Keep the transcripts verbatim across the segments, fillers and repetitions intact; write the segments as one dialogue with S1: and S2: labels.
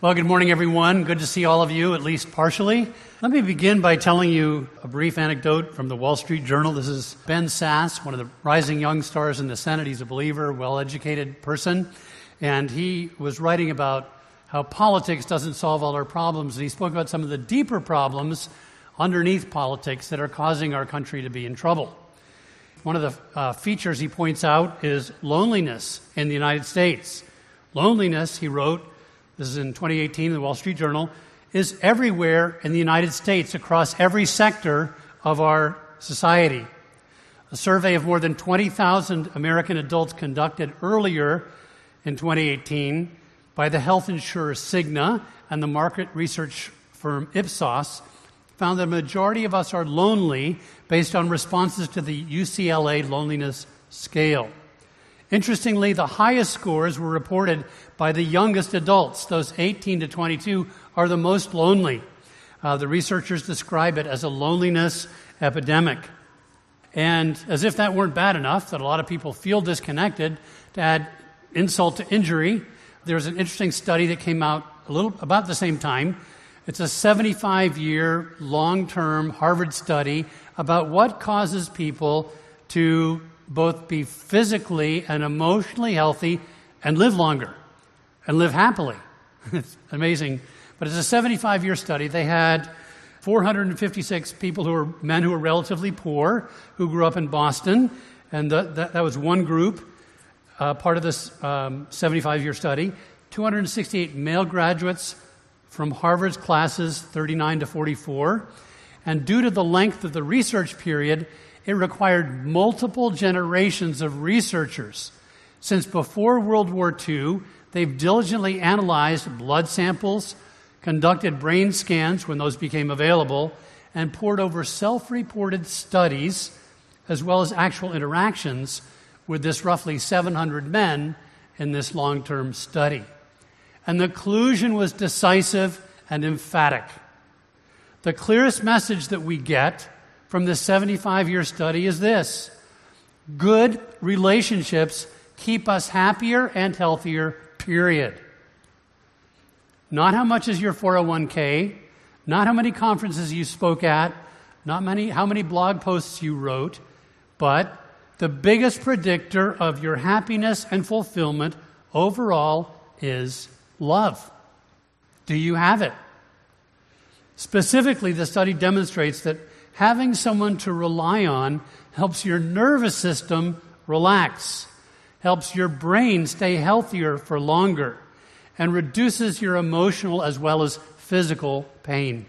S1: Well, good morning, everyone. Good to see all of you, at least partially. Let me begin by telling you a brief anecdote from the Wall Street Journal. This is Ben Sasse, one of the rising young stars in the Senate. He's a believer, well-educated person, and he was writing about how politics doesn't solve all our problems, and he spoke about some of the deeper problems underneath politics that are causing our country to be in trouble. One of the uh, features he points out is loneliness in the United States. Loneliness, he wrote, this is in twenty eighteen in the Wall Street Journal, is everywhere in the United States across every sector of our society. A survey of more than twenty thousand American adults conducted earlier in twenty eighteen by the health insurer Cigna and the market research firm Ipsos found that a majority of us are lonely based on responses to the U C L A loneliness scale. Interestingly, the highest scores were reported by the youngest adults. Those eighteen to twenty-two are the most lonely. Uh, the researchers describe it as a loneliness epidemic. And as if that weren't bad enough, that a lot of people feel disconnected, to add insult to injury, there's an interesting study that came out a little about the same time. It's a seventy-five year long-term Harvard study about what causes people to both be physically and emotionally healthy and live longer and live happily. It's amazing. But it's a seventy-five year study. They had four hundred fifty-six people who were men who were relatively poor, who grew up in Boston, and the, that, that was one group, uh, part of this um, seventy-five year study. two hundred sixty-eight male graduates from Harvard's classes thirty-nine to forty-four. And due to the length of the research period, it required multiple generations of researchers. Since before World War Two, they've diligently analyzed blood samples, conducted brain scans when those became available, and pored over self-reported studies as well as actual interactions with this roughly seven hundred men in this long-term study. And the conclusion was decisive and emphatic. The clearest message that we get from this seventy-five year study is this: good relationships keep us happier and healthier, period. Not how much is your four oh one k, not how many conferences you spoke at, not many how many blog posts you wrote, but the biggest predictor of your happiness and fulfillment overall is love. Do you have it? Specifically, the study demonstrates that having someone to rely on helps your nervous system relax, helps your brain stay healthier for longer, and reduces your emotional as well as physical pain.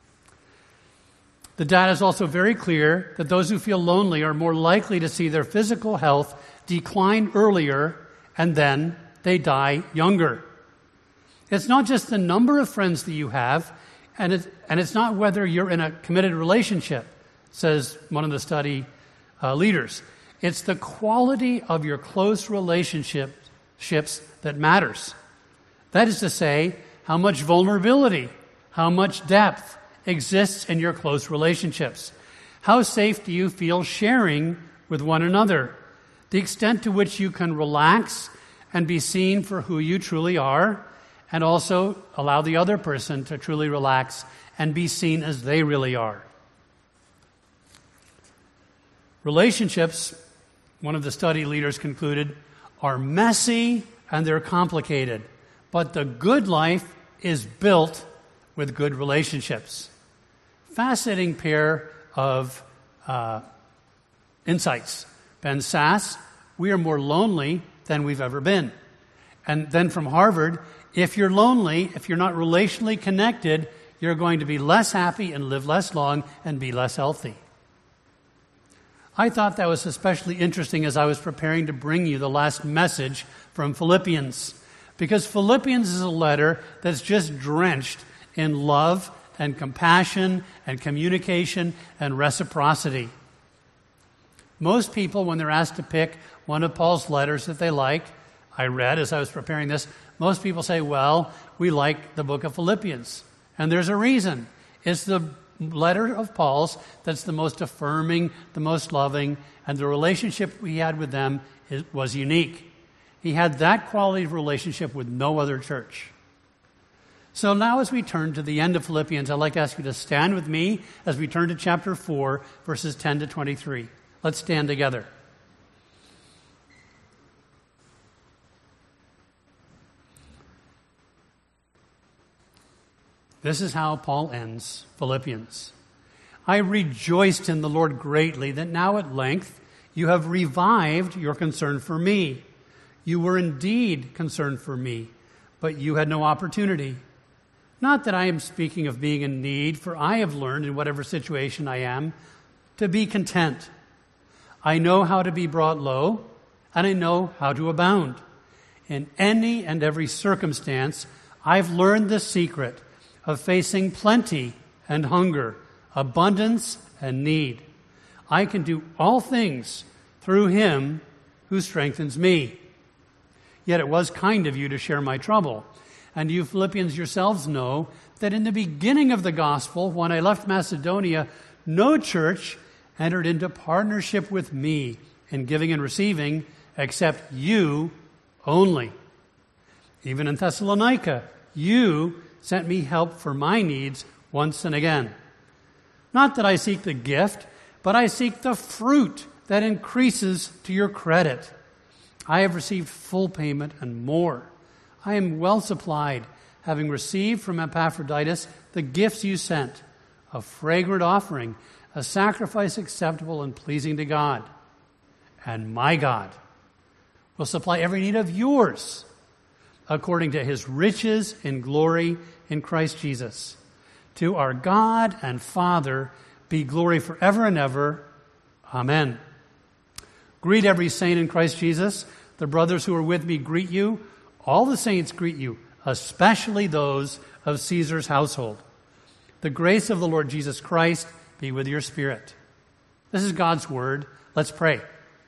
S1: The data is also very clear that those who feel lonely are more likely to see their physical health decline earlier, and then they die younger. It's not just the number of friends that you have, And it's, and it's not whether you're in a committed relationship, says one of the study uh, leaders. It's the quality of your close relationships that matters. That is to say, how much vulnerability, how much depth exists in your close relationships. How safe do you feel sharing with one another? The extent to which you can relax and be seen for who you truly are, and also allow the other person to truly relax and be seen as they really are. Relationships, one of the study leaders concluded, are messy and they're complicated, but the good life is built with good relationships. Fascinating pair of uh, insights. Ben Sasse, we are more lonely than we've ever been. And then from Harvard, if you're lonely, if you're not relationally connected, you're going to be less happy and live less long and be less healthy. I thought that was especially interesting as I was preparing to bring you the last message from Philippians, because Philippians is a letter that's just drenched in love and compassion and communication and reciprocity. Most people, when they're asked to pick one of Paul's letters that they like, I read as I was preparing this, most people say, well, we like the book of Philippians. And there's a reason. It's the letter of Paul's that's the most affirming, the most loving, and the relationship we had with them is, was unique. He had that quality of relationship with no other church. So now as we turn to the end of Philippians, I'd like to ask you to stand with me as we turn to chapter four, verses ten to twenty-three. Let's stand together. This is how Paul ends Philippians. I rejoiced in the Lord greatly that now at length you have revived your concern for me. You were indeed concerned for me, but you had no opportunity. Not that I am speaking of being in need, for I have learned in whatever situation I am to be content. I know how to be brought low, and I know how to abound. In any and every circumstance, I've learned the secret of facing plenty and hunger, abundance and need. I can do all things through him who strengthens me. Yet it was kind of you to share my trouble. And you Philippians yourselves know that in the beginning of the gospel, when I left Macedonia, no church entered into partnership with me in giving and receiving except you only. Even in Thessalonica, you sent me help for my needs once and again. Not that I seek the gift, but I seek the fruit that increases to your credit. I have received full payment and more. I am well supplied, having received from Epaphroditus the gifts you sent, a fragrant offering, a sacrifice acceptable and pleasing to God. And my God will supply every need of yours, according to his riches in glory in Christ Jesus. To our God and Father be glory forever and ever. Amen. Greet every saint in Christ Jesus. The brothers who are with me greet you. All the saints greet you, especially those of Caesar's household. The grace of the Lord Jesus Christ be with your spirit. This is God's word. Let's pray.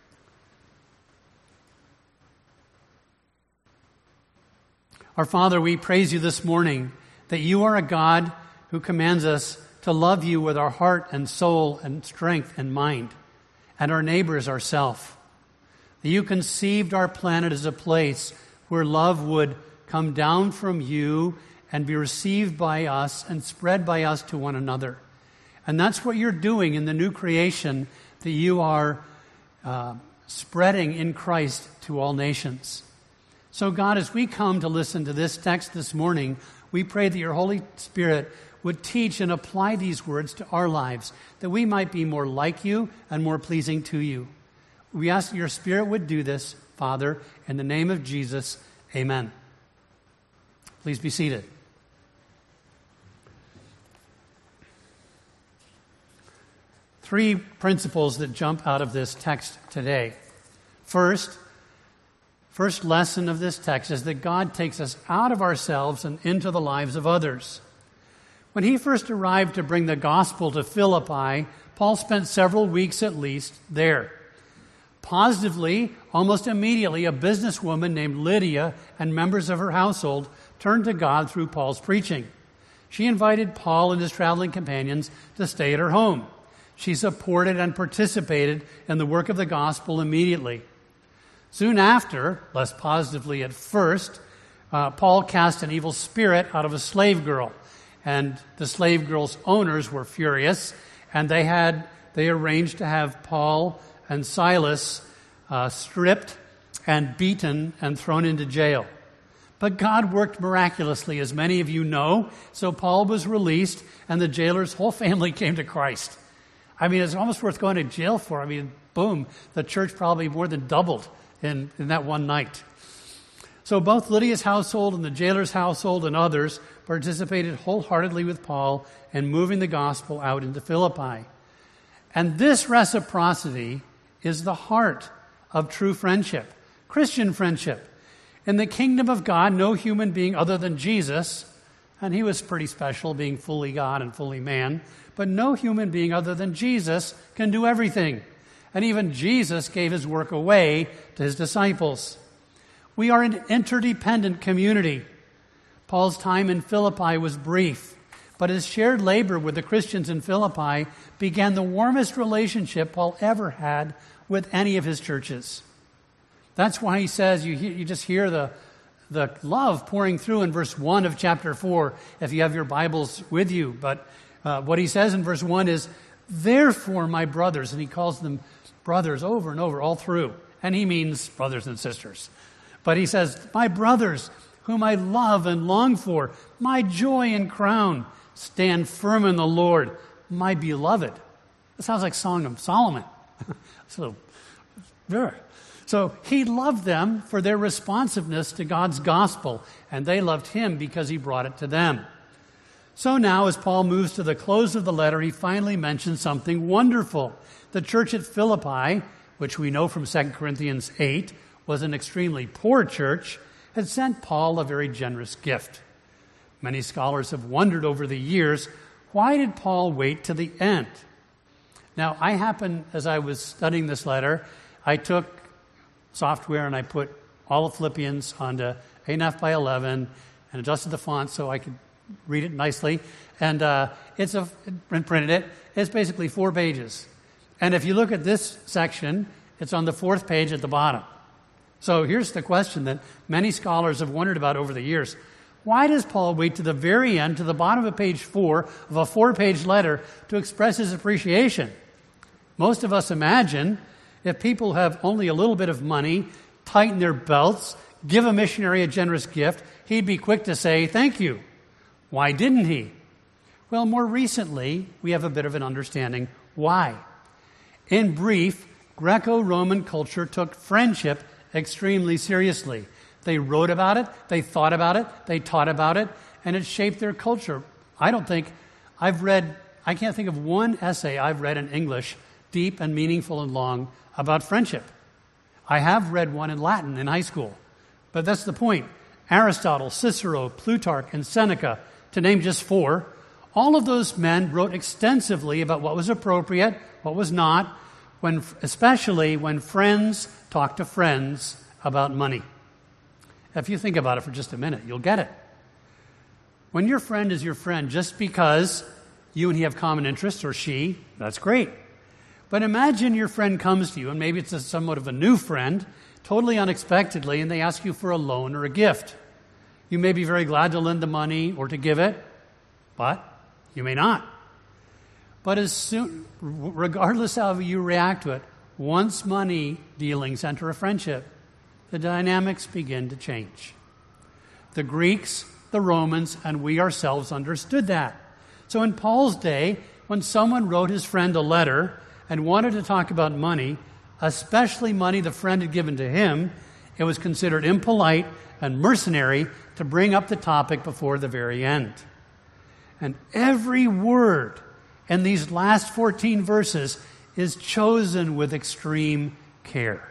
S1: Our Father, we praise you this morning that you are a God who commands us to love you with our heart and soul and strength and mind, and our neighbor as ourself. That you conceived our planet as a place where love would come down from you and be received by us and spread by us to one another. And that's what you're doing in the new creation that you are uh, spreading in Christ to all nations. So God, as we come to listen to this text this morning, we pray that your Holy Spirit would teach and apply these words to our lives, that we might be more like you and more pleasing to you. We ask that your Spirit would do this, Father, in the name of Jesus, amen. Please be seated. Three principles that jump out of this text today. First, first lesson of this text is that God takes us out of ourselves and into the lives of others. When he first arrived to bring the gospel to Philippi, Paul spent several weeks at least there. Positively, almost immediately, a businesswoman named Lydia and members of her household turned to God through Paul's preaching. She invited Paul and his traveling companions to stay at her home. She supported and participated in the work of the gospel immediately. Soon after, less positively at first, uh, Paul cast an evil spirit out of a slave girl. And the slave girl's owners were furious, and they had they arranged to have Paul and Silas uh, stripped and beaten and thrown into jail. But God worked miraculously, as many of you know. So Paul was released, and the jailer's whole family came to Christ. I mean, it's almost worth going to jail for. I mean, boom, the church probably more than doubled in, in that one night. So both Lydia's household and the jailer's household and others participated wholeheartedly with Paul in moving the gospel out into Philippi. And this reciprocity is the heart of true friendship, Christian friendship. In the kingdom of God, no human being other than Jesus, and he was pretty special, being fully God and fully man, but no human being other than Jesus can do everything. And even Jesus gave his work away to his disciples. We are an interdependent community. Paul's time in Philippi was brief, but his shared labor with the Christians in Philippi began the warmest relationship Paul ever had with any of his churches. That's why he says, you, hear, you just hear the, the love pouring through in verse one of chapter four, if you have your Bibles with you. But uh, what he says in verse one is, therefore, my brothers, and he calls them brothers over and over all through. And he means brothers and sisters. But he says, my brothers, whom I love and long for, my joy and crown, stand firm in the Lord, my beloved. That sounds like Song of Solomon. so, there. So he loved them for their responsiveness to God's gospel, and they loved him because he brought it to them. So now, as Paul moves to the close of the letter, he finally mentions something wonderful. The church at Philippi, which we know from Second Corinthians eight, was an extremely poor church, had sent Paul a very generous gift. Many scholars have wondered over the years, why did Paul wait to the end? Now, I happen, as I was studying this letter, I took software and I put all of Philippians onto eight and a half by eleven and adjusted the font so I could read it nicely. And uh, it's a, and printed it. It's basically four pages. And if you look at this section, it's on the fourth page at the bottom. So here's the question that many scholars have wondered about over the years. Why does Paul wait to the very end, to the bottom of page four of a four-page letter to express his appreciation? Most of us imagine if people have only a little bit of money, tighten their belts, give a missionary a generous gift, he'd be quick to say, thank you. Why didn't he? Well, more recently, we have a bit of an understanding why. In brief, Greco-Roman culture took friendship extremely seriously. They wrote about it, they thought about it, they taught about it, and it shaped their culture. I don't think I've read, I can't think of one essay I've read in English, deep and meaningful and long, about friendship. I have read one in Latin in high school, but that's the point. Aristotle, Cicero, Plutarch, and Seneca, to name just four, all of those men wrote extensively about what was appropriate, what was not, when, especially when friends talk to friends about money. If you think about it for just a minute, you'll get it. When your friend is your friend just because you and he have common interests, or she, that's great. But imagine your friend comes to you, and maybe it's a, somewhat of a new friend, totally unexpectedly, and they ask you for a loan or a gift. You may be very glad to lend the money or to give it, but you may not. But as soon, regardless how you react to it, once money dealings enter a friendship, the dynamics begin to change. The Greeks, the Romans, and we ourselves understood that. So in Paul's day, when someone wrote his friend a letter and wanted to talk about money, especially money the friend had given to him, it was considered impolite and mercenary to bring up the topic before the very end. And every word in these last fourteen verses is chosen with extreme care.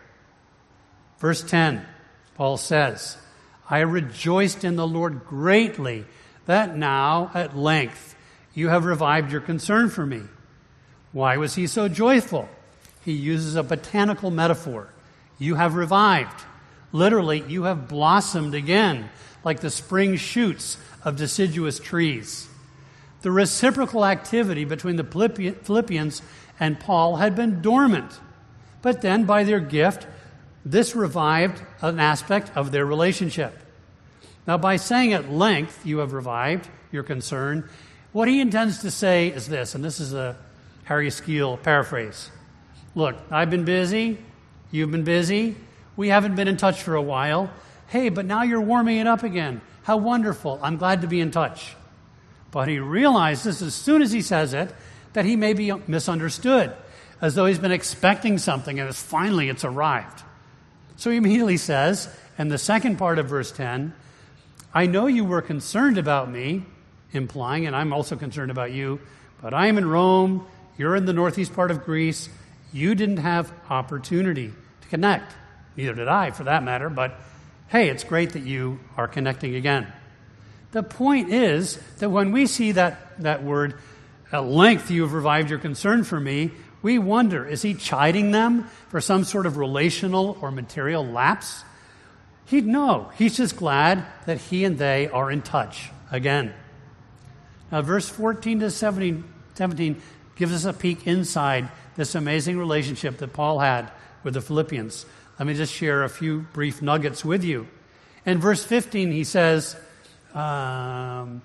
S1: Verse ten, Paul says, I rejoiced in the Lord greatly that now at length you have revived your concern for me. Why was he so joyful? He uses a botanical metaphor. You have revived. Literally, you have blossomed again, like the spring shoots of deciduous trees. The reciprocal activity between the Philippians and Paul had been dormant. But then, by their gift, this revived an aspect of their relationship. Now, by saying at length, you have revived your concern, what he intends to say is this, and this is a Harry Skeel paraphrase. Look, I've been busy. You've been busy. We haven't been in touch for a while. Hey, but now you're warming it up again. How wonderful. I'm glad to be in touch. But he realizes as soon as he says it that he may be misunderstood, as though he's been expecting something and it's finally it's arrived. So he immediately says, in the second part of verse ten, I know you were concerned about me, implying, and I'm also concerned about you, but I am in Rome, you're in the northeast part of Greece, you didn't have opportunity to connect. Neither did I, for that matter, but hey, it's great that you are connecting again. The point is that when we see that, that word, at length you have revived your concern for me, we wonder, is he chiding them for some sort of relational or material lapse? He'd know. He's just glad that he and they are in touch again. Now, verse fourteen to seventeen gives us a peek inside this amazing relationship that Paul had with the Philippians. Let me just share a few brief nuggets with you. In verse fifteen, he says, um,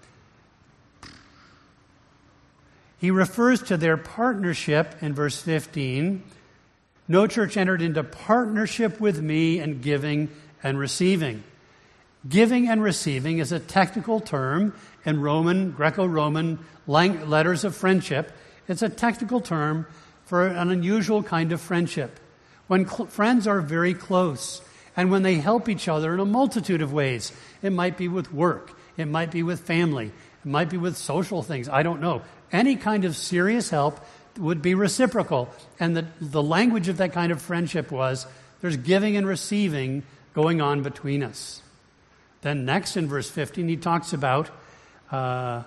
S1: he refers to their partnership in verse fifteen. No church entered into partnership with me in giving and receiving. Giving and receiving is a technical term in Roman, Greco-Roman lang- letters of friendship. It's a technical term for an unusual kind of friendship. When cl- friends are very close and when they help each other in a multitude of ways. It might be with work. It might be with family. It might be with social things. I don't know. Any kind of serious help would be reciprocal. And the, the language of that kind of friendship was there's giving and receiving going on between us. Then next in verse fifteen, he talks about uh,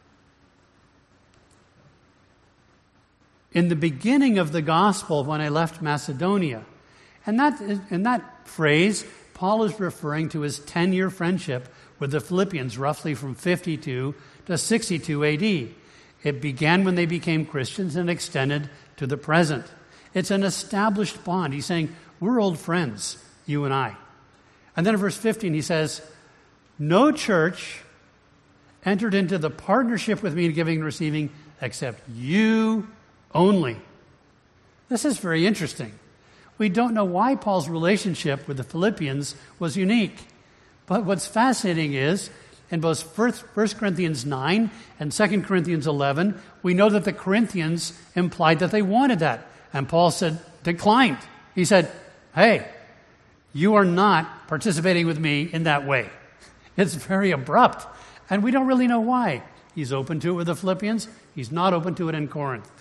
S1: in the beginning of the gospel when I left Macedonia. And that, in that phrase, Paul is referring to his ten-year friendship with the Philippians, roughly from fifty-two to sixty-two A D. It began when they became Christians and extended to the present. It's an established bond. He's saying, we're old friends, you and I. And then in verse fifteen, he says, no church entered into the partnership with me in giving and receiving except you only. This is very interesting. We don't know why Paul's relationship with the Philippians was unique. But what's fascinating is, in both First Corinthians nine and Second Corinthians eleven, we know that the Corinthians implied that they wanted that. And Paul said, declined. He said, hey, you are not participating with me in that way. It's very abrupt. And we don't really know why. He's open to it with the Philippians. He's not open to it in Corinth.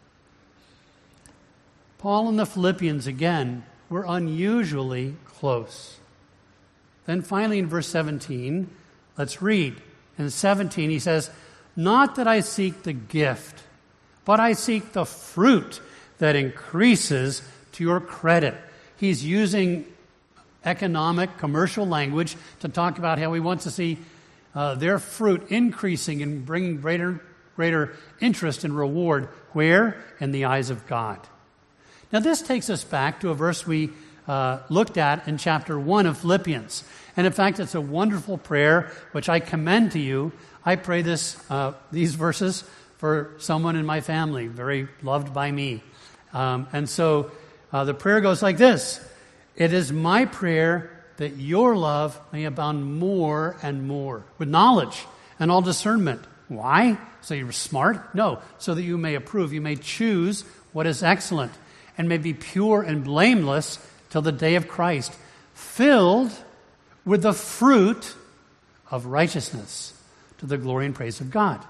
S1: Paul and the Philippians, again, were unusually close. Then finally in verse seventeen, let's read. In seventeen, he says, not that I seek the gift, but I seek the fruit that increases to your credit. He's using economic, commercial language to talk about how he wants to see uh, their fruit increasing and bringing greater, greater interest and reward. Where? In the eyes of God. Now this takes us back to a verse we uh, looked at in chapter one of Philippians. And in fact, it's a wonderful prayer, which I commend to you. I pray this, uh, these verses for someone in my family, very loved by me. Um, and so uh, the prayer goes like this. It is my prayer that your love may abound more and more with knowledge and all discernment. Why? So you're smart? No. So that you may approve, you may choose what is excellent and may be pure and blameless till the day of Christ, filled with the fruit of righteousness to the glory and praise of God.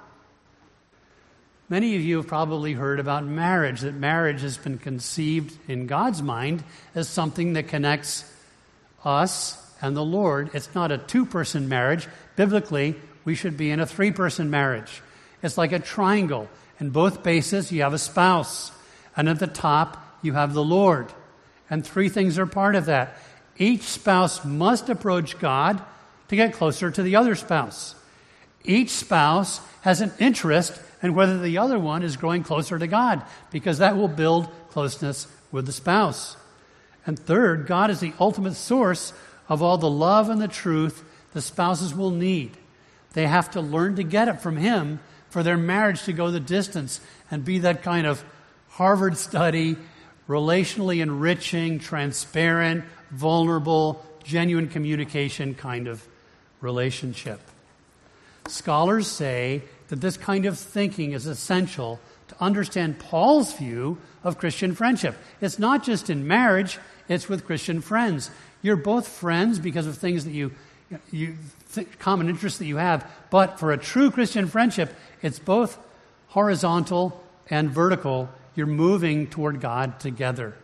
S1: Many of you have probably heard about marriage, that marriage has been conceived in God's mind as something that connects us and the Lord. It's not a two-person marriage. Biblically, we should be in a three-person marriage. It's like a triangle. In both bases, you have a spouse. And at the top, you have the Lord. And three things are part of that. Each spouse must approach God to get closer to the other spouse. Each spouse has an interest in whether the other one is growing closer to God, because that will build closeness with the spouse. And third, God is the ultimate source of all the love and the truth the spouses will need. They have to learn to get it from Him for their marriage to go the distance and be that kind of Harvard study, relationally enriching, transparent, vulnerable, genuine communication kind of relationship. Scholars say that this kind of thinking is essential to understand Paul's view of Christian friendship. It's not just in marriage, it's with Christian friends. You're both friends because of things that you, you th- common interests that you have, but for a true Christian friendship, it's both horizontal and vertical. You're moving toward God together.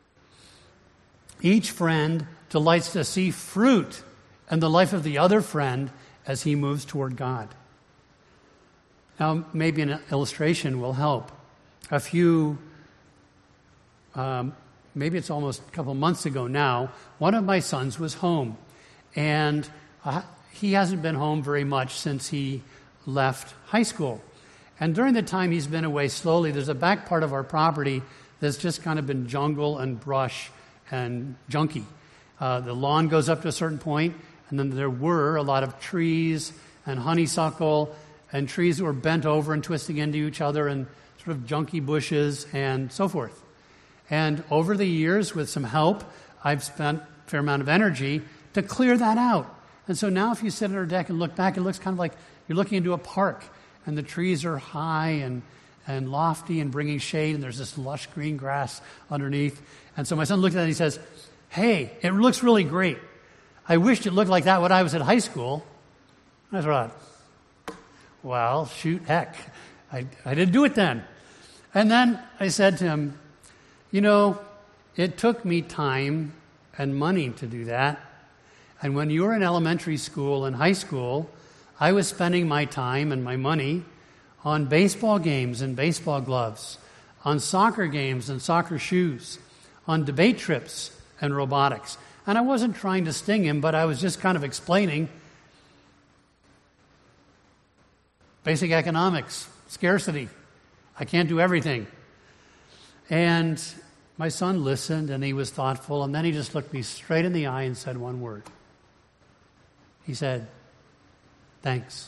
S1: Each friend delights to see fruit in the life of the other friend as he moves toward God. Now, maybe an illustration will help. A few, um, maybe it's almost a couple months ago now, one of my sons was home. And uh, he hasn't been home very much since he left high school. And during the time he's been away slowly, there's a back part of our property that's just kind of been jungle and brush and junky. Uh, the lawn goes up to a certain point, And then there were a lot of trees and honeysuckle and trees that were bent over and twisting into each other and sort of junky bushes and so forth. And over the years, with some help, I've spent a fair amount of energy to clear that out. And so now if you sit on our deck and look back, it looks kind of like you're looking into a park, and the trees are high and, and lofty and bringing shade, and there's this lush green grass underneath. And so my son looked at it and he says, "Hey, it looks really great. I wished it looked like that when I was in high school." And I thought, well, shoot, heck, I, I didn't do it then. And then I said to him, you know, it took me time and money to do that. And when you were in elementary school and high school, I was spending my time and my money on baseball games and baseball gloves, on soccer games and soccer shoes, on debate trips and robotics. And I wasn't trying to sting him, but I was just kind of explaining basic economics, scarcity. I can't do everything. And my son listened, and he was thoughtful, and then he just looked me straight in the eye and said one word. He said, "Thanks."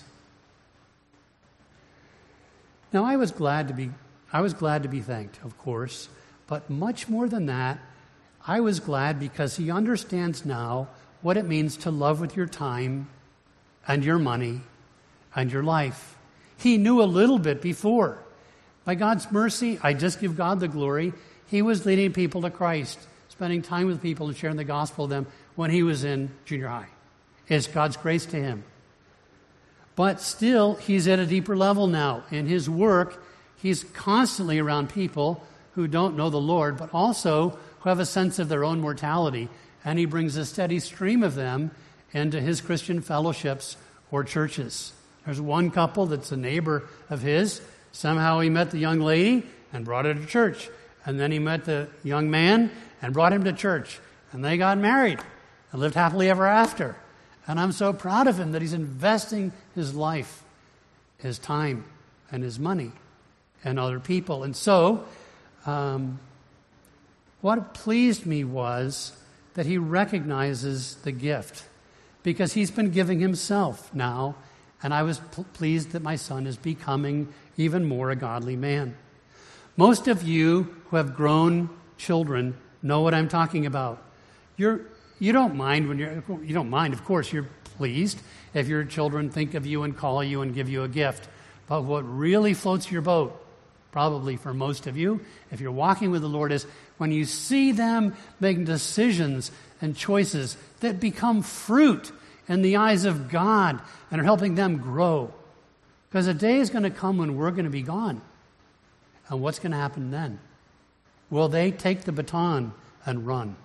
S1: Now, I was glad to be I was glad to be thanked, of course, but much more than that, I was glad because he understands now what it means to love with your time and your money and your life. He knew a little bit before. By God's mercy, I just give God the glory. He was leading people to Christ, spending time with people and sharing the gospel with them when he was in junior high. It's God's grace to him. But still, he's at a deeper level now. In his work, he's constantly around people who don't know the Lord, but also who have a sense of their own mortality. And he brings a steady stream of them into his Christian fellowships or churches. There's one couple that's a neighbor of his. Somehow he met the young lady and brought her to church. And then he met the young man and brought him to church. And they got married and lived happily ever after. And I'm so proud of him that he's investing his life, his time, and his money in other people. And so, um, what pleased me was that he recognizes the gift, because he's been giving himself now, and I was p- pleased that my son is becoming even more a godly man. Most of you who have grown children know what I'm talking about. You're You don't mind when you're, you don't mind, of course, you're pleased if your children think of you and call you and give you a gift. But what really floats your boat, probably for most of you, if you're walking with the Lord, is when you see them making decisions and choices that become fruit in the eyes of God and are helping them grow. Because a day is going to come when we're going to be gone. And what's going to happen then? Will they take the baton and run?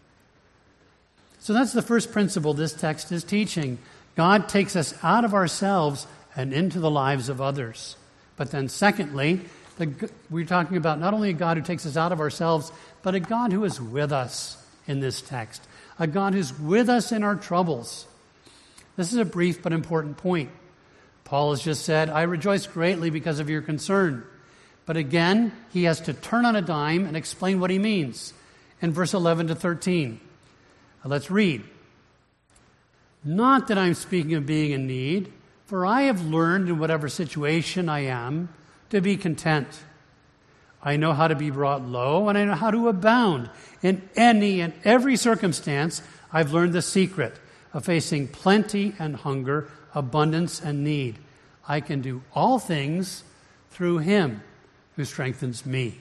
S1: So that's the first principle this text is teaching. God takes us out of ourselves and into the lives of others. But then secondly, the, we're talking about not only a God who takes us out of ourselves, but a God who is with us in this text. A God who's with us in our troubles. This is a brief but important point. Paul has just said, "I rejoice greatly because of your concern." But again, he has to turn on a dime and explain what he means in verse eleven to thirteen. Let's read. "Not that I'm speaking of being in need, for I have learned in whatever situation I am to be content. I know how to be brought low, and I know how to abound. In any and every circumstance, I've learned the secret of facing plenty and hunger, abundance and need. I can do all things through him who strengthens me."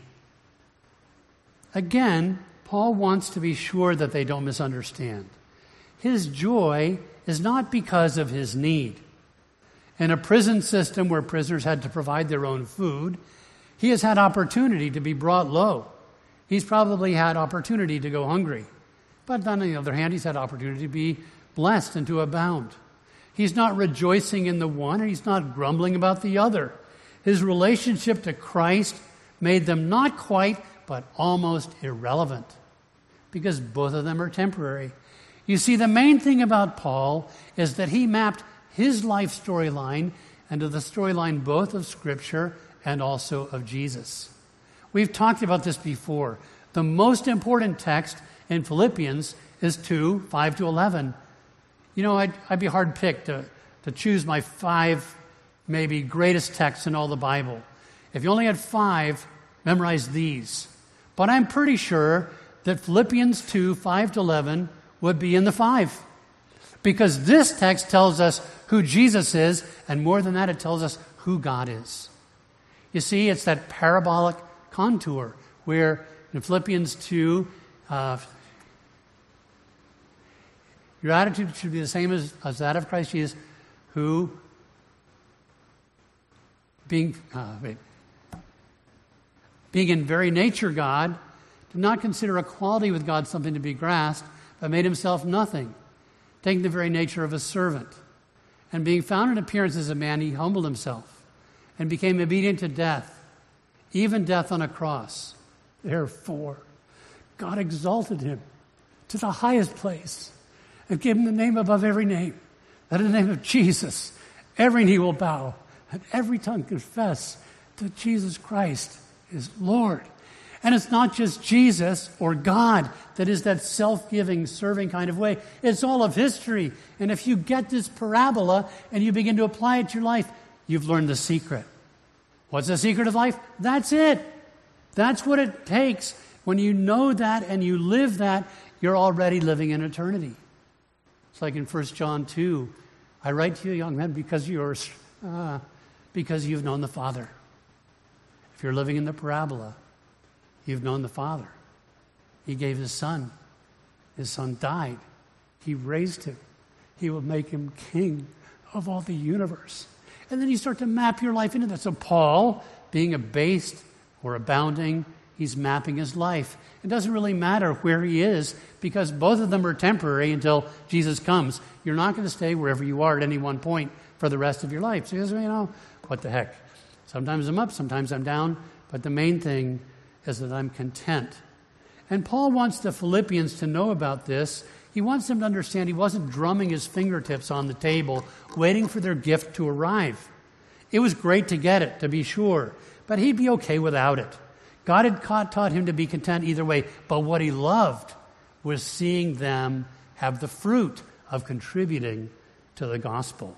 S1: Again, Paul wants to be sure that they don't misunderstand. His joy is not because of his need. In a prison system where prisoners had to provide their own food, he has had opportunity to be brought low. He's probably had opportunity to go hungry. But on the other hand, he's had opportunity to be blessed and to abound. He's not rejoicing in the one, and he's not grumbling about the other. His relationship to Christ made them not quite, but almost irrelevant, because both of them are temporary. You see, the main thing about Paul is that he mapped his life storyline into the storyline both of Scripture and also of Jesus. We've talked about this before. The most important text in Philippians is two, five to eleven. You know, I'd, I'd be hard-picked to, to choose my five maybe greatest texts in all the Bible. If you only had five, memorize these. But I'm pretty sure that Philippians two, five to eleven would be in the five. Because this text tells us who Jesus is, and more than that, it tells us who God is. You see, it's that parabolic contour where in Philippians two, uh, your attitude should be the same as, as that of Christ Jesus, who, being, uh, wait, being in very nature God, did not consider equality with God something to be grasped, but made himself nothing, taking the very nature of a servant. And being found in appearance as a man, he humbled himself and became obedient to death, even death on a cross. Therefore, God exalted him to the highest place and gave him the name above every name, that in the name of Jesus, every knee will bow and every tongue confess that Jesus Christ is Lord. And it's not just Jesus or God that is that self-giving, serving kind of way. It's all of history. And if you get this parabola and you begin to apply it to your life, you've learned the secret. What's the secret of life? That's it. That's what it takes. When you know that and you live that, you're already living in eternity. It's like in First John two, I write to you, young men, because you're, uh, because you've known the Father. If you're living in the parabola, you've known the Father. He gave his Son. His Son died. He raised him. He will make him king of all the universe. And then you start to map your life into that. So Paul, being abased or abounding, he's mapping his life. It doesn't really matter where he is because both of them are temporary until Jesus comes. You're not going to stay wherever you are at any one point for the rest of your life. So he says, you know, what the heck? Sometimes I'm up, sometimes I'm down, but the main thing is that I'm content. And Paul wants the Philippians to know about this. He wants them to understand he wasn't drumming his fingertips on the table, waiting for their gift to arrive. It was great to get it, to be sure, but he'd be okay without it. God had taught him to be content either way, but what he loved was seeing them have the fruit of contributing to the gospel.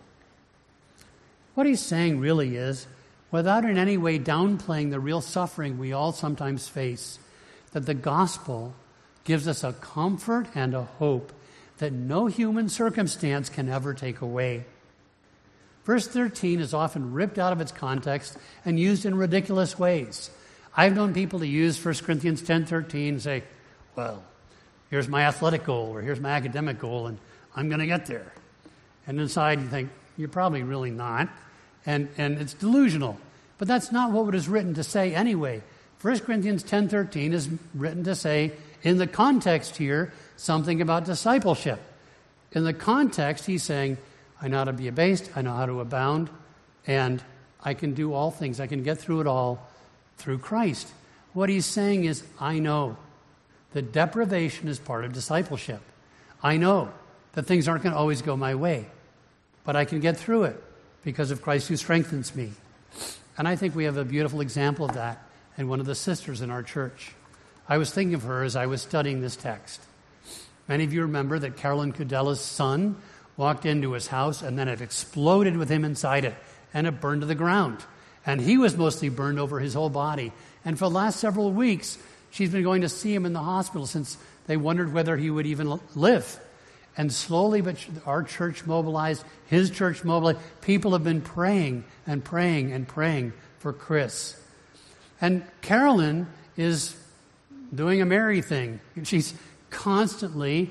S1: What he's saying really is, without in any way downplaying the real suffering we all sometimes face, that the gospel gives us a comfort and a hope that no human circumstance can ever take away. Verse thirteen is often ripped out of its context and used in ridiculous ways. I've known people to use First Corinthians ten thirteen and say, well, here's my athletic goal or here's my academic goal and I'm going to get there. And inside you think, you're probably really not. And, and it's delusional. But that's not what it is written to say anyway. First Corinthians ten thirteen is written to say, in the context here, something about discipleship. In the context, he's saying, I know how to be abased, I know how to abound, and I can do all things. I can get through it all through Christ. What he's saying is, I know that deprivation is part of discipleship. I know that things aren't going to always go my way, but I can get through it because of Christ who strengthens me. And I think we have a beautiful example of that in one of the sisters in our church. I was thinking of her as I was studying this text. Many of you remember that Carolyn Cudella's son walked into his house and then it exploded with him inside it and it burned to the ground. And he was mostly burned over his whole body. And for the last several weeks, she's been going to see him in the hospital since they wondered whether he would even live. And slowly, but our church mobilized, his church mobilized. People have been praying and praying and praying for Chris. And Carolyn is doing a Mary thing. She's constantly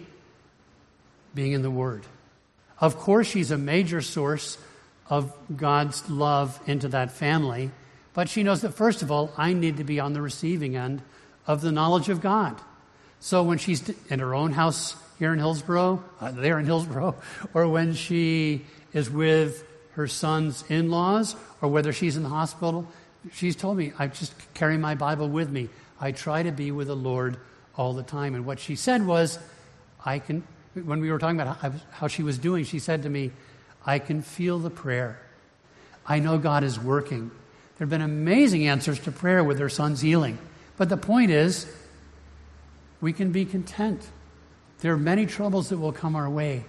S1: being in the Word. Of course, she's a major source of God's love into that family. But she knows that, first of all, I need to be on the receiving end of the knowledge of God. So when she's in her own house here in Hillsboro, uh, there in Hillsboro, or when she is with her son's in-laws, or whether she's in the hospital, she's told me, I just carry my Bible with me. I try to be with the Lord all the time. And what she said was, I can, when we were talking about how, how she was doing, she said to me, I can feel the prayer. I know God is working. There have been amazing answers to prayer with her son's healing. But the point is, we can be content. There are many troubles that will come our way,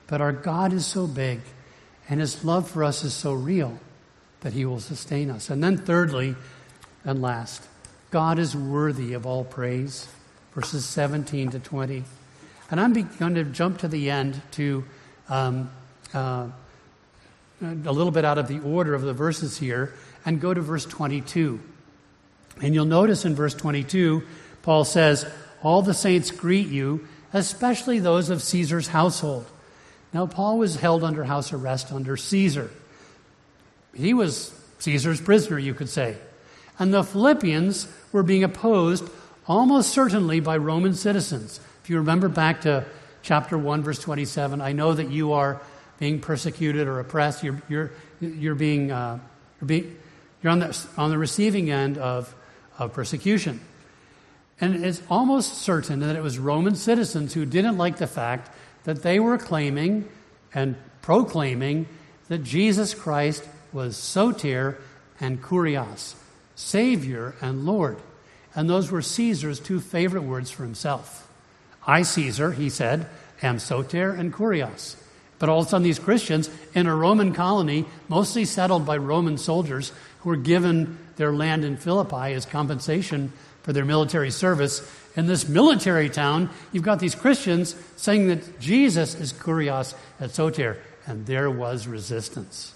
S1: But our God is so big, and his love for us is so real that he will sustain us. And then thirdly and last, God is worthy of all praise. Verses seventeen to twenty. And I'm going to jump to the end to um, uh, a little bit out of the order of the verses here and go to verse twenty-two. And you'll notice in verse twenty-two, Paul says, all the saints greet you, especially those of Caesar's household. Now, Paul was held under house arrest under Caesar. He was Caesar's prisoner, you could say. And the Philippians were being opposed almost certainly by Roman citizens. If you remember back to chapter one, verse twenty-seven, I know that you are being persecuted or oppressed. You're, you're, you're being, uh, you're, being you're on the, on the receiving end of, of persecution. And it's almost certain that it was Roman citizens who didn't like the fact that they were claiming and proclaiming that Jesus Christ was Soter and Kurios, Savior and Lord. And those were Caesar's two favorite words for himself. I, Caesar, he said, am Soter and Kurios. But all of a sudden these Christians in a Roman colony, mostly settled by Roman soldiers who were given their land in Philippi as compensation for their military service. In this military town, you've got these Christians saying that Jesus is Kurios and Soter, and there was resistance.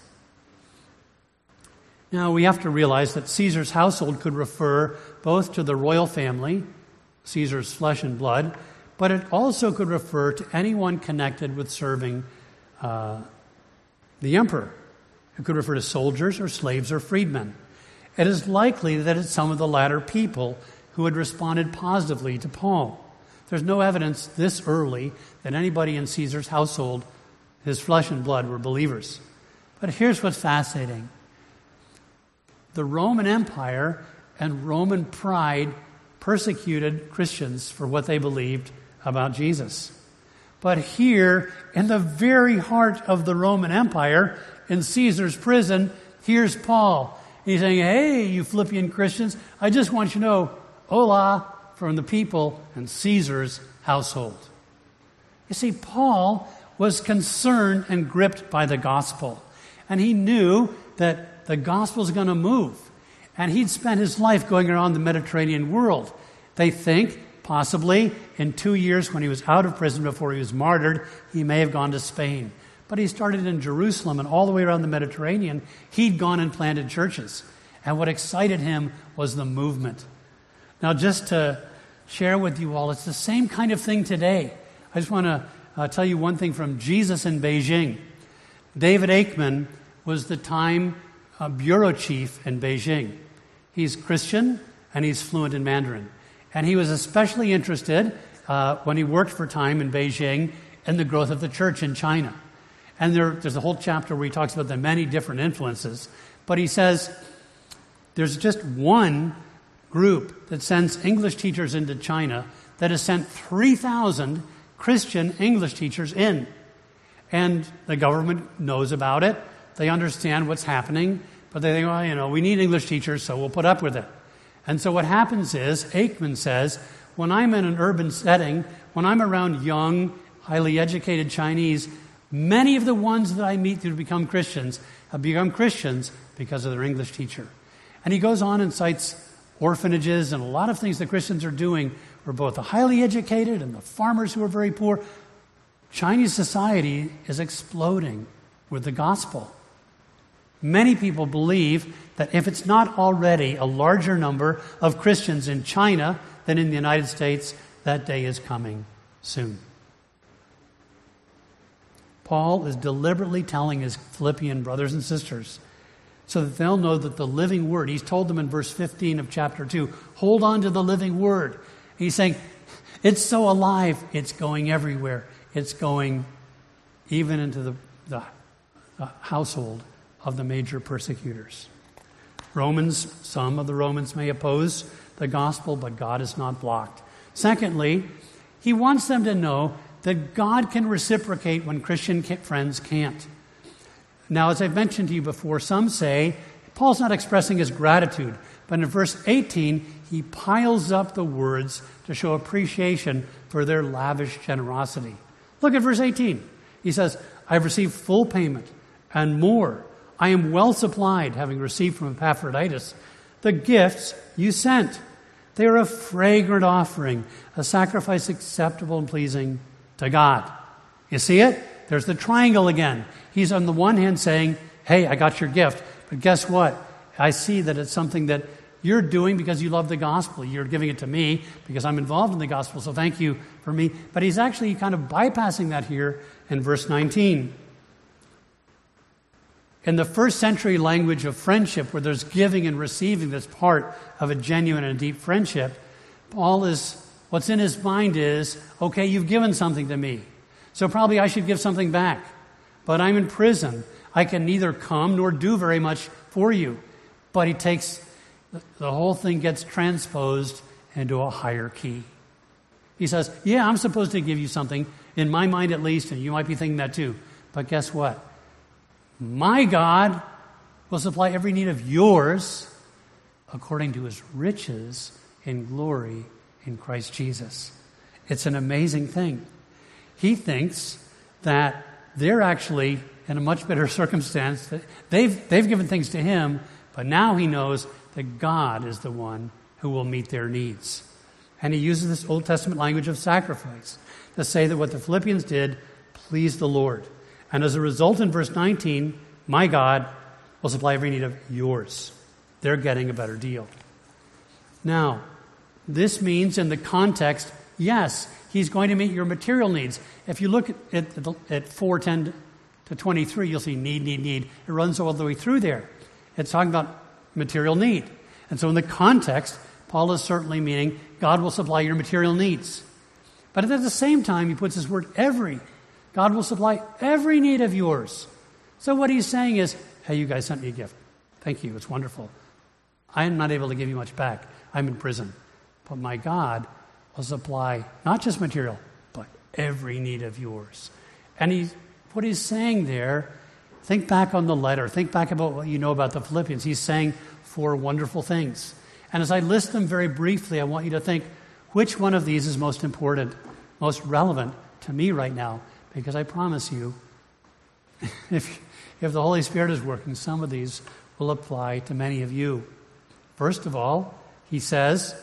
S1: Now, we have to realize that Caesar's household could refer both to the royal family, Caesar's flesh and blood, but it also could refer to anyone connected with serving uh, the emperor. It could refer to soldiers or slaves or freedmen. It is likely that it's some of the latter people who had responded positively to Paul. There's no evidence this early that anybody in Caesar's household, his flesh and blood, were believers. But here's what's fascinating. The Roman Empire and Roman pride persecuted Christians for what they believed about Jesus. But here, in the very heart of the Roman Empire, in Caesar's prison, here's Paul. He's saying, hey, you Philippian Christians, I just want you to know, hola, from the people in Caesar's household. You see, Paul was concerned and gripped by the gospel. And he knew that the gospel's going to move. And he'd spent his life going around the Mediterranean world. They think, possibly, in two years when he was out of prison before he was martyred, he may have gone to Spain. But he started in Jerusalem, and all the way around the Mediterranean, he'd gone and planted churches. And what excited him was the movement. Now, just to share with you all, it's the same kind of thing today. I just want to uh, tell you one thing from Jesus in Beijing. David Aikman was the time uh, bureau chief in Beijing. He's Christian, and he's fluent in Mandarin. And he was especially interested, uh, when he worked for Time in Beijing, in the growth of the church in China. And there, there's a whole chapter where he talks about the many different influences. But he says there's just one group that sends English teachers into China that has sent three thousand Christian English teachers in. And the government knows about it. They understand what's happening. But they think, well, you know, we need English teachers, so we'll put up with it. And so what happens is, Aikman says, when I'm in an urban setting, when I'm around young, highly educated Chinese, many of the ones that I meet who become Christians have become Christians because of their English teacher. And he goes on and cites orphanages and a lot of things that Christians are doing where both the highly educated and the farmers who are very poor. Chinese society is exploding with the gospel. Many people believe that if it's not already a larger number of Christians in China than in the United States, that day is coming soon. Paul is deliberately telling his Philippian brothers and sisters so that they'll know that the living word, he's told them in verse fifteen of chapter two, hold on to the living word. He's saying, it's so alive, it's going everywhere. It's going even into the, the, the household of the major persecutors. Romans, some of the Romans may oppose the gospel, but God is not blocked. Secondly, he wants them to know that God can reciprocate when Christian friends can't. Now, as I've mentioned to you before, some say Paul's not expressing his gratitude, but in verse eighteen, he piles up the words to show appreciation for their lavish generosity. Look at verse eighteen. He says, I've received full payment and more. I am well supplied, having received from Epaphroditus the gifts you sent. They are a fragrant offering, a sacrifice acceptable and pleasing to God. You see it? There's the triangle again. He's on the one hand saying, hey, I got your gift, but guess what? I see that it's something that you're doing because you love the gospel. You're giving it to me because I'm involved in the gospel, so thank you for me. But he's actually kind of bypassing that here in verse nineteen. In the first century language of friendship, where there's giving and receiving that's part of a genuine and deep friendship, Paul is, what's in his mind is, okay, you've given something to me, so probably I should give something back. But I'm in prison. I can neither come nor do very much for you. But he takes, the whole thing gets transposed into a higher key. He says, yeah, I'm supposed to give you something, in my mind at least, and you might be thinking that too. But guess what? My God will supply every need of yours according to his riches in glory in Christ Jesus. It's an amazing thing. He thinks that they're actually in a much better circumstance. They've, they've given things to him, but now he knows that God is the one who will meet their needs. And he uses this Old Testament language of sacrifice to say that what the Philippians did pleased the Lord. And as a result, in verse nineteen, my God will supply every need of yours. They're getting a better deal. Now, this means in the context, yes, he's going to meet your material needs. If you look at, at, at four ten to twenty-three, you'll see need, need, need. It runs all the way through there. It's talking about material need. And so in the context, Paul is certainly meaning God will supply your material needs. But at the same time, he puts his word every. God will supply every need of yours. So what he's saying is, hey, you guys sent me a gift. Thank you. It's wonderful. I am not able to give you much back. I'm in prison. But my God will supply not just material, but every need of yours. And he, what he's saying there, think back on the letter. Think back about what you know about the Philippians. He's saying four wonderful things. And as I list them very briefly, I want you to think, which one of these is most important, most relevant to me right now? Because I promise you, if, if the Holy Spirit is working, some of these will apply to many of you. First of all, he says,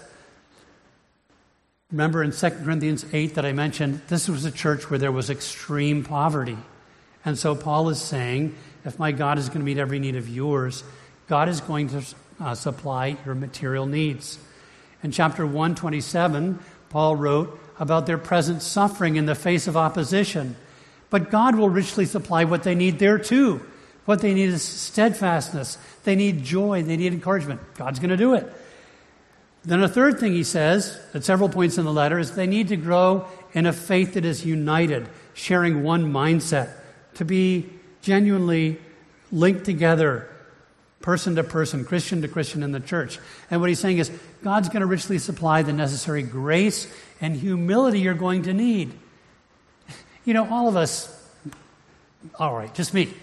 S1: remember in Second Corinthians eight that I mentioned, this was a church where there was extreme poverty. And so Paul is saying, if my God is going to meet every need of yours, God is going to uh, supply your material needs. In chapter one twenty-seven, Paul wrote about their present suffering in the face of opposition. But God will richly supply what they need there too. What they need is steadfastness. They need joy. They need encouragement. God's going to do it. Then a third thing he says, at several points in the letter, is they need to grow in a faith that is united, sharing one mindset, to be genuinely linked together, person to person, Christian to Christian in the church. And what he's saying is, God's going to richly supply the necessary grace and humility you're going to need. You know, all of us, all right, just me,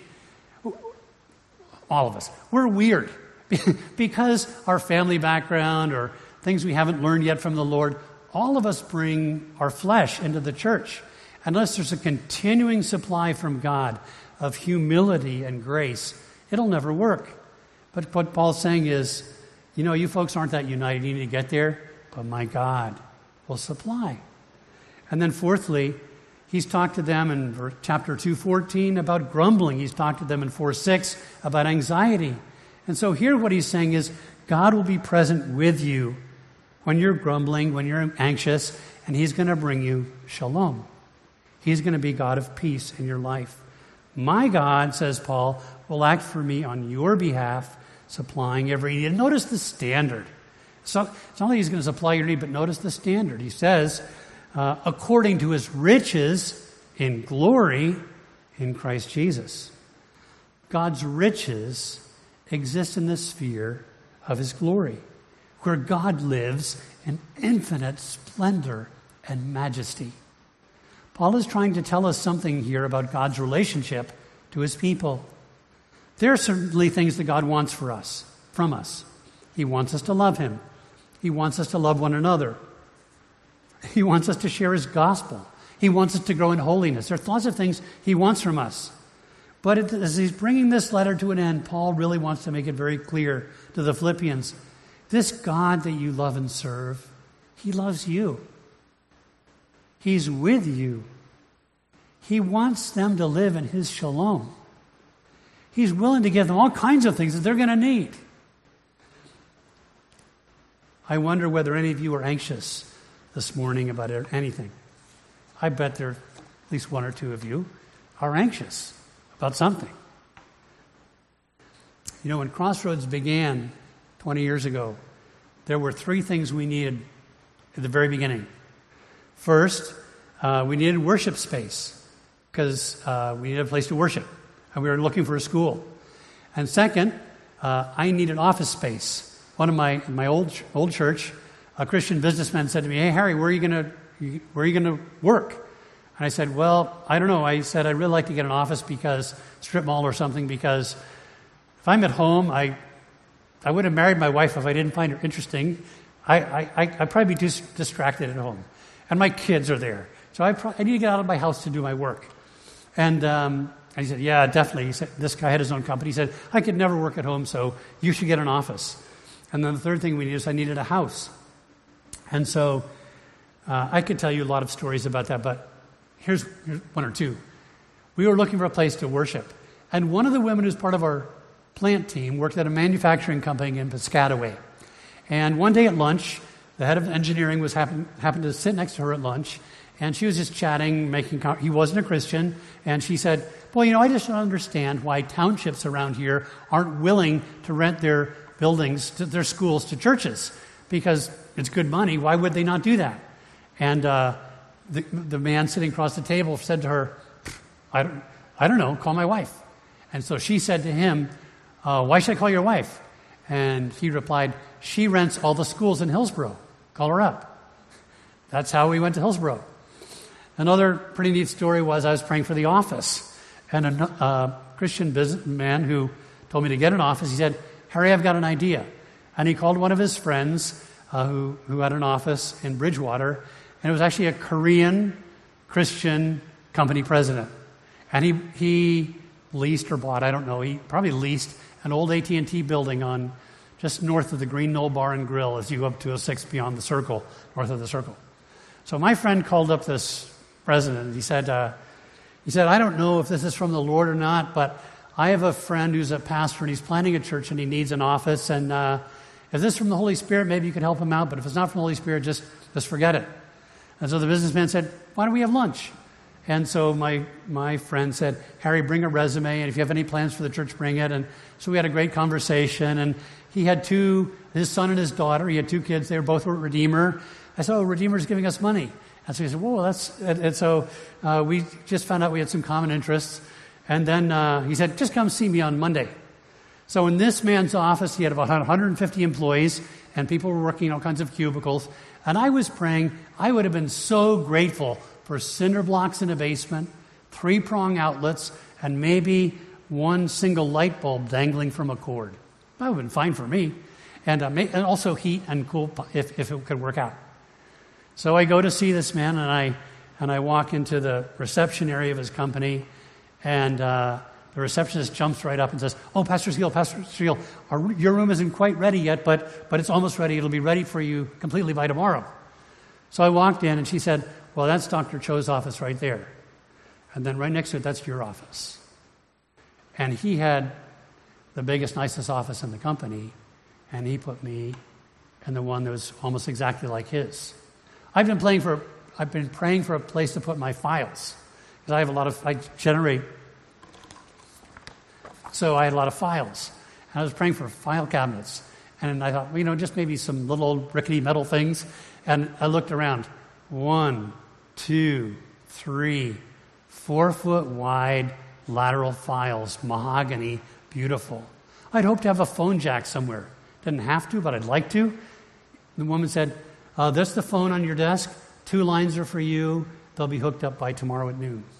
S1: all of us, we're weird because our family background or things we haven't learned yet from the Lord, all of us bring our flesh into the church. Unless there's a continuing supply from God of humility and grace, it'll never work. But what Paul's saying is, you know, you folks aren't that united. You need to get there, but my God will supply. And then fourthly, he's talked to them in chapter two fourteen about grumbling. He's talked to them in four six about anxiety. And so here what he's saying is, God will be present with you when you're grumbling, when you're anxious, and he's going to bring you shalom. He's going to be God of peace in your life. My God, says Paul, will act for me on your behalf, supplying every need. And notice the standard. So it's not only he's going to supply your need, but notice the standard. He says, uh, according to his riches in glory in Christ Jesus. God's riches exist in the sphere of his glory, where God lives in infinite splendor and majesty. Paul is trying to tell us something here about God's relationship to his people. There are certainly things that God wants for us, from us. He wants us to love him. He wants us to love one another. He wants us to share his gospel. He wants us to grow in holiness. There's lots of things he wants from us. But it, as he's bringing this letter to an end, Paul really wants to make it very clear to the Philippians, this God that you love and serve, he loves you. He's with you. He wants them to live in his shalom. He's willing to give them all kinds of things that they're going to need. I wonder whether any of you are anxious this morning about anything. I bet there, at least one or two of you, are anxious about something. You know, when Crossroads began twenty years ago, there were three things we needed at the very beginning. First, uh, we needed worship space because uh, we needed a place to worship, and we were looking for a school. And second, uh, I needed office space. One of my my old old church, a Christian businessman said to me, "Hey Harry, where are you going to where are you going to work?" And I said, "Well, I don't know." I said, "I'd really like to get an office because strip mall or something because if I'm at home, I I would have married my wife if I didn't find her interesting. I I I I'd probably be dis- distracted at home, and my kids are there, so I pro- I need to get out of my house to do my work." And um, and he said, "Yeah, definitely." He said, this guy had his own company. He said, "I could never work at home, so you should get an office." And then the third thing we needed is I needed a house. And so uh, I could tell you a lot of stories about that, but here's, here's one or two. We were looking for a place to worship. And one of the women who's part of our plant team worked at a manufacturing company in Piscataway. And one day at lunch, the head of engineering was happen, happened to sit next to her at lunch, and she was just chatting, making. He wasn't a Christian, and she said, "Well, you know, I just don't understand why townships around here aren't willing to rent their buildings, to their schools, to churches, because it's good money. Why would they not do that?" And uh, the, the man sitting across the table said to her, I don't, I don't know, call my wife. And so she said to him, uh, "Why should I call your wife?" And he replied, "She rents all the schools in Hillsboro. Call her up." That's how we went to Hillsboro. Another pretty neat story was I was praying for the office, and a uh, Christian businessman who told me to get an office, he said, "Harry, I've got an idea." And he called one of his friends uh, who, who had an office in Bridgewater, and it was actually a Korean Christian company president. And he he leased or bought, I don't know, he probably leased an old A T and T building on just north of the Green Knoll Bar and Grill as you go up to a six beyond the circle, north of the circle. So my friend called up this president, and he said, uh, he said, "I don't know if this is from the Lord or not, but I have a friend who's a pastor, and he's planning a church, and he needs an office. And uh, if this is from the Holy Spirit, maybe you could help him out. But if it's not from the Holy Spirit, just, just forget it." And so the businessman said, "Why don't we have lunch?" And so my my friend said, "Harry, bring a resume, and if you have any plans for the church, bring it." And so we had a great conversation. And he had two, his son and his daughter. He had two kids. They were both were at Redeemer. I said, "Oh, Redeemer's giving us money." And so he said, "Whoa, that's..." And, and so uh, we just found out we had some common interests. And then uh, he said, "Just come see me on Monday." So in this man's office, he had about one hundred fifty employees, and people were working in all kinds of cubicles. And I was praying, I would have been so grateful for cinder blocks in a basement, three-prong outlets, and maybe one single light bulb dangling from a cord. That would have been fine for me. And, uh, and also heat and cool if, if it could work out. So I go to see this man, and I and I walk into the reception area of his company, and uh, the receptionist jumps right up and says, "Oh, Pastor Steele, Pastor Steele, our, your room isn't quite ready yet, but but it's almost ready. It'll be ready for you completely by tomorrow." So I walked in, and she said, "Well, that's Doctor Cho's office right there. And then right next to it, that's your office." And he had the biggest, nicest office in the company, and he put me in the one that was almost exactly like his. I've been playing for, I've been praying for a place to put my files, because I have a lot of, I generate, so I had a lot of files. And I was praying for file cabinets. And I thought, well, you know, just maybe some little old rickety metal things. And I looked around. One, two, three, four foot wide lateral files, mahogany, beautiful. I'd hoped to have a phone jack somewhere. Didn't have to, but I'd like to. The woman said, uh, "That's the phone on your desk. Two lines are for you. They'll be hooked up by tomorrow at noon."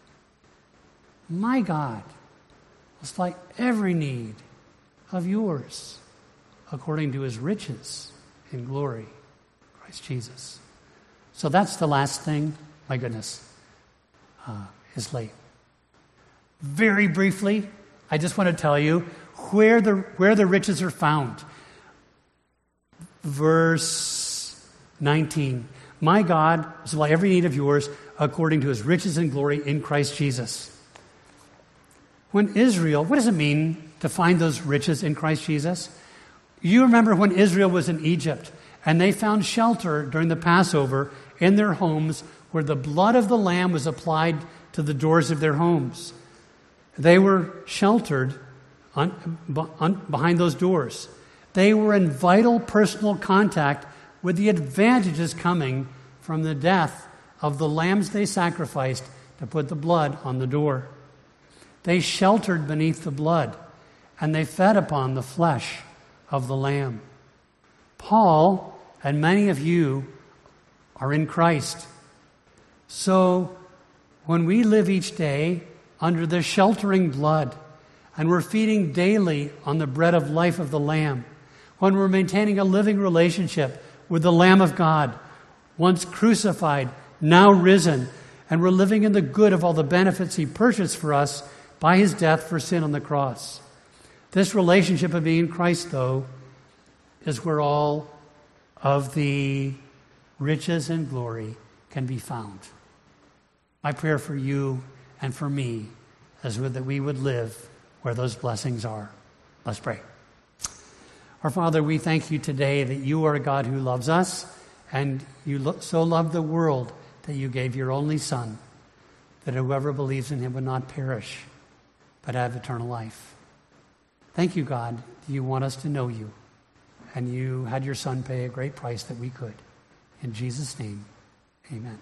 S1: My God will supply every need of yours according to his riches in glory, Christ Jesus. So that's the last thing. My goodness. uh, is late. Very briefly, I just want to tell you where the where the riches are found. Verse nineteen. My God will supply every need of yours according to his riches and glory in Christ Jesus. When Israel, what does it mean to find those riches in Christ Jesus? You remember when Israel was in Egypt and they found shelter during the Passover in their homes where the blood of the Lamb was applied to the doors of their homes. They were sheltered on, on, behind those doors. They were in vital personal contact with the advantages coming from the death of the lambs they sacrificed to put the blood on the door. They sheltered beneath the blood, and they fed upon the flesh of the Lamb. Paul and many of you are in Christ. So when we live each day under the sheltering blood, and we're feeding daily on the bread of life of the Lamb, when we're maintaining a living relationship with the Lamb of God, once crucified, now risen, and we're living in the good of all the benefits he purchased for us by his death for sin on the cross. This relationship of being in Christ, though, is where all of the riches and glory can be found. My prayer for you and for me is that we would live where those blessings are. Let's pray. Our Father, we thank you today that you are a God who loves us, and you lo- so loved the world that you gave your only Son, that whoever believes in him would not perish, but have eternal life. Thank you, God, that you want us to know you, and you had your Son pay a great price that we could. In Jesus' name, amen.